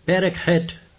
פרק ח'.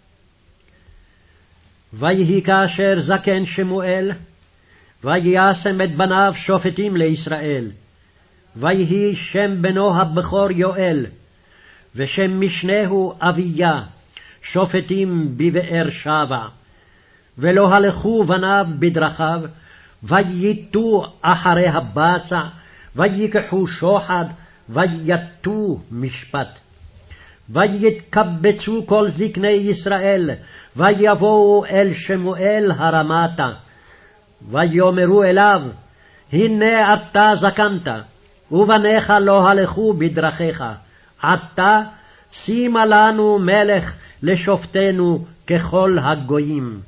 ויהי כאשר זקן שמואל, וישם את בניו שופטים לישראל. ויהי שם בנו הבכור יואל, ושם משנהו אביה, שופטים בבאר שבע. ולא הלכו בניו בדרכיו, וייטו אחרי הבצע, ויקחו שוחד, ויטו משפט. ויתקבצו כל זקני ישראל, ויבואו אל שמואל הרמתה. ויאמרו אליו, הנה אתה זקנת, ובניך לא הלכו בדרכיך. עתה שימה לנו מלך לשופטנו ככל הגויים.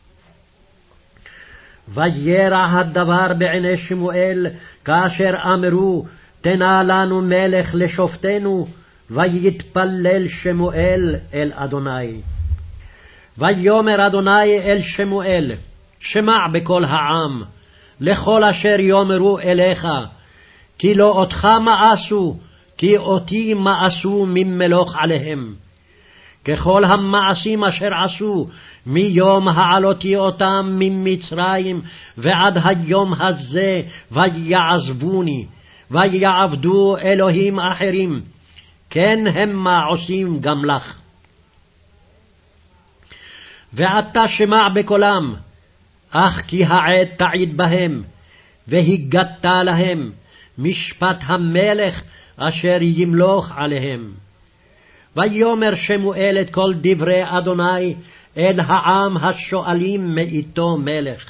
וירע הדבר בעיני שמואל, כאשר אמרו, תנה לנו מלך לשופטנו, ויתפלל שמואל אל אדוני. ויאמר אדוני אל שמואל, שמע בקול העם, לכל אשר יאמרו אליך, כי לא אותך מאסו, כי אותי מאסו ממלוך עליהם. ככל המעשים אשר עשו, מיום העלותי אותם ממצרים, ועד היום הזה, ויעזבוני, ויעבדו אלוהים אחרים, כן המה עושים גם לך. ועתה שמע בקולם, אך כי העת תעיד בהם, והגדת להם משפט המלך אשר ימלוך עליהם. ויאמר שמואל את כל דברי אדוני אל העם השואלים מאיתו מלך.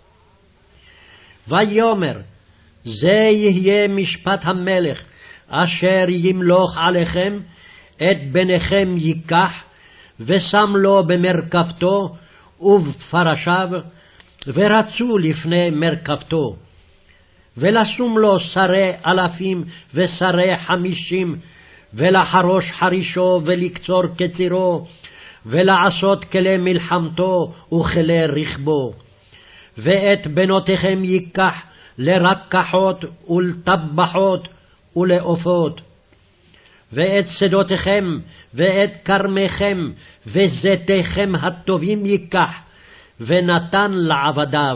ויאמר, זה יהיה משפט המלך אשר ימלוך עליכם, את בניכם ייקח, ושם לו במרכבתו ובפרשיו, ורצו לפני מרכבתו. ולשום לו שרי אלפים ושרי 50, ולחרוש חרישו ולקצור קצירו, ולעשות כלי מלחמתו וכלי רכבו. ואת בנותיכם ייקח לרקחות ולטבחות ולעופות. ואת שדותיכם ואת כרמיכם וזיתיכם הטובים ייקח, ונתן לעבדיו.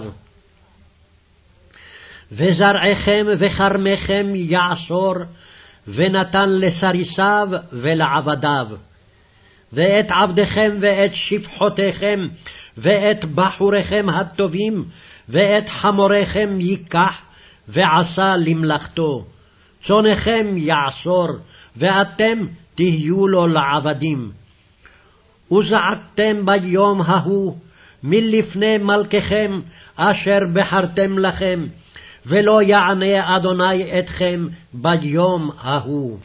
וזרעיכם וכרמיכם יעשור, ונתן לסריסיו ולעבדיו. ואת עבדיכם ואת שפחותיכם ואת בחוריכם הטובים ואת חמוריכם ייקח, ועשה למלאכתו. צונכם יעשור, ואתם תהיו לו לעבדים. וזעקתם ביום ההוא מלפני מלככם אשר בחרתם לכם, ולא יענה אדוני אתכם ביום ההוא.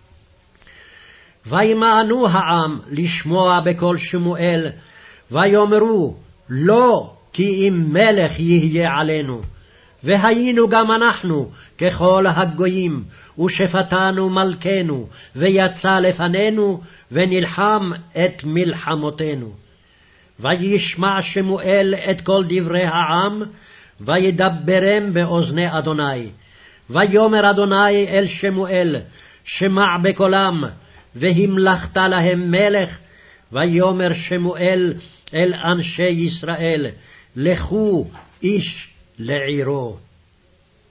וימאנו העם לשמוע בקול שמואל, ויאמרו, לא, כי אם מלך יהיה עלינו. והיינו גם אנחנו ככל הגויים, ושפטנו מלכנו, ויצא לפנינו, ונלחם את מלחמותינו. וישמע שמואל את כל דברי העם, וידברם באוזני אדוני. ויאמר אדוני אל שמואל, שמע בקולם, והמלכת להם מלך. ויאמר שמואל אל אנשי ישראל, לכו איש לעירו.